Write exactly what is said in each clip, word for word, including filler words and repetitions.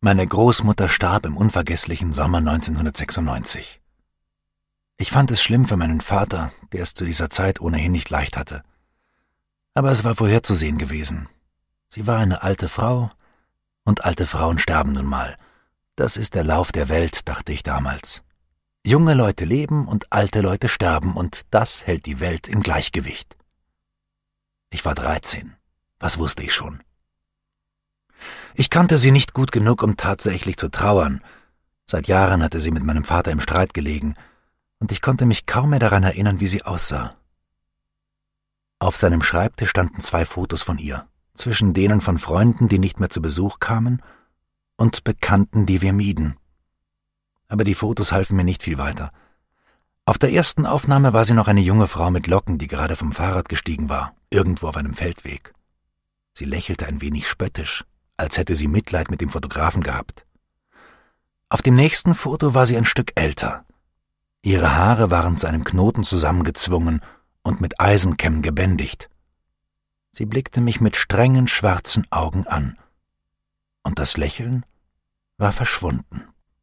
Meine Großmutter starb im unvergesslichen Sommer neunzehnhundertsechsundneunzig. Ich fand es schlimm für meinen Vater, der es zu dieser Zeit ohnehin nicht leicht hatte. Aber es war vorherzusehen gewesen. Sie war eine alte Frau, und alte Frauen sterben nun mal. Das ist der Lauf der Welt, dachte ich damals. Junge Leute leben und alte Leute sterben, und das hält die Welt im Gleichgewicht. Ich war dreizehn. Was wusste ich schon? Ich kannte sie nicht gut genug, um tatsächlich zu trauern. Seit Jahren hatte sie mit meinem Vater im Streit gelegen, und ich konnte mich kaum mehr daran erinnern, wie sie aussah. Auf seinem Schreibtisch standen zwei Fotos von ihr, zwischen denen von Freunden, die nicht mehr zu Besuch kamen, und Bekannten, die wir mieden. Aber die Fotos halfen mir nicht viel weiter. Auf der ersten Aufnahme war sie noch eine junge Frau mit Locken, die gerade vom Fahrrad gestiegen war, irgendwo auf einem Feldweg. Sie lächelte ein wenig spöttisch, als hätte sie Mitleid mit dem Fotografen gehabt. Auf dem nächsten Foto war sie ein Stück älter. Ihre Haare waren zu einem Knoten zusammengezwungen und mit Eisenkämmen gebändigt. Sie blickte mich mit strengen, schwarzen Augen an. Und das Lächeln war verschwunden.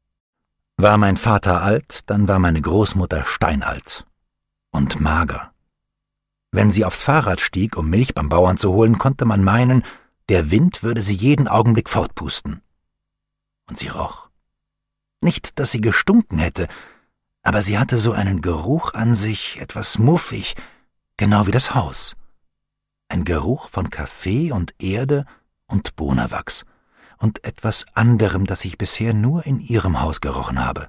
War mein Vater alt, dann war meine Großmutter steinalt und mager. Wenn sie aufs Fahrrad stieg, um Milch beim Bauern zu holen, konnte man meinen, der Wind würde sie jeden Augenblick fortpusten. Und sie roch. Nicht, dass sie gestunken hätte, aber sie hatte so einen Geruch an sich, etwas muffig, genau wie das Haus. Ein Geruch von Kaffee und Erde und Bohnenwachs und etwas anderem, das ich bisher nur in ihrem Haus gerochen habe.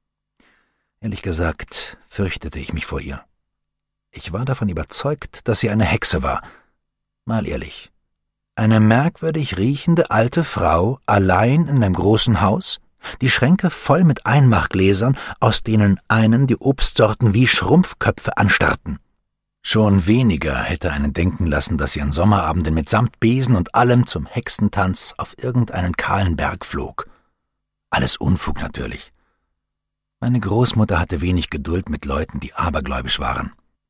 Ehrlich gesagt, fürchtete ich mich vor ihr. Ich war davon überzeugt, dass sie eine Hexe war. Mal ehrlich, eine merkwürdig riechende alte Frau, allein in einem großen Haus, die Schränke voll mit Einmachgläsern, aus denen einen die Obstsorten wie Schrumpfköpfe anstarrten. Schon weniger hätte einen denken lassen, dass sie an Sommerabenden mit Samtbesen und allem zum Hexentanz auf irgendeinen kahlen Berg flog. Alles Unfug natürlich. Meine Großmutter hatte wenig Geduld mit Leuten, die abergläubisch waren.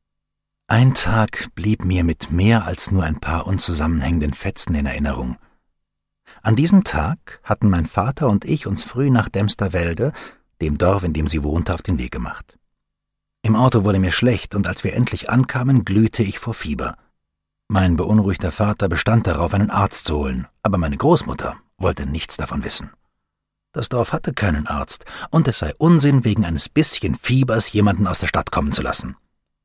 Ein Tag blieb mir mit mehr als nur ein paar unzusammenhängenden Fetzen in Erinnerung. An diesem Tag hatten mein Vater und ich uns früh nach Demsterwelde, dem Dorf, in dem sie wohnte, auf den Weg gemacht. Im Auto wurde mir schlecht, und als wir endlich ankamen, glühte ich vor Fieber. Mein beunruhigter Vater bestand darauf, einen Arzt zu holen, aber meine Großmutter wollte nichts davon wissen. Das Dorf hatte keinen Arzt, und es sei Unsinn, wegen eines bisschen Fiebers jemanden aus der Stadt kommen zu lassen.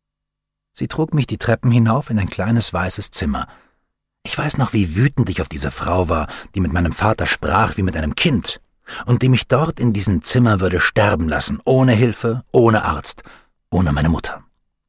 Sie trug mich die Treppen hinauf in ein kleines weißes Zimmer. Ich weiß noch, wie wütend ich auf diese Frau war, die mit meinem Vater sprach wie mit einem Kind, und die mich dort in diesem Zimmer würde sterben lassen, ohne Hilfe, ohne Arzt, ohne meine Mutter.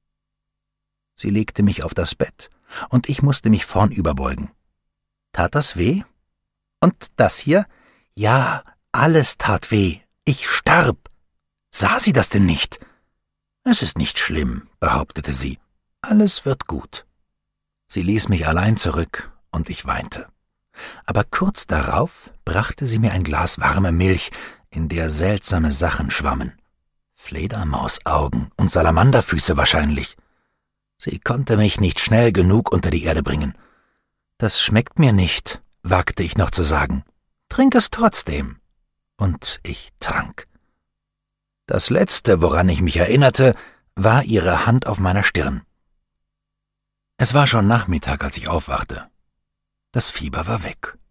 Sie legte mich auf das Bett, und ich musste mich vornüber beugen. Tat das weh? Und das hier? Ja, alles tat weh. Ich starb. Sah sie das denn nicht? Es ist nicht schlimm, behauptete sie. Alles wird gut. Sie ließ mich allein zurück, und ich weinte. Aber kurz darauf brachte sie mir ein Glas warme Milch, in der seltsame Sachen schwammen. Fledermausaugen und Salamanderfüße wahrscheinlich. Sie konnte mich nicht schnell genug unter die Erde bringen. Das schmeckt mir nicht, wagte ich noch zu sagen. Trink es trotzdem. Und ich trank. Das Letzte, woran ich mich erinnerte, war ihre Hand auf meiner Stirn. Es war schon Nachmittag, als ich aufwachte. Das Fieber war weg.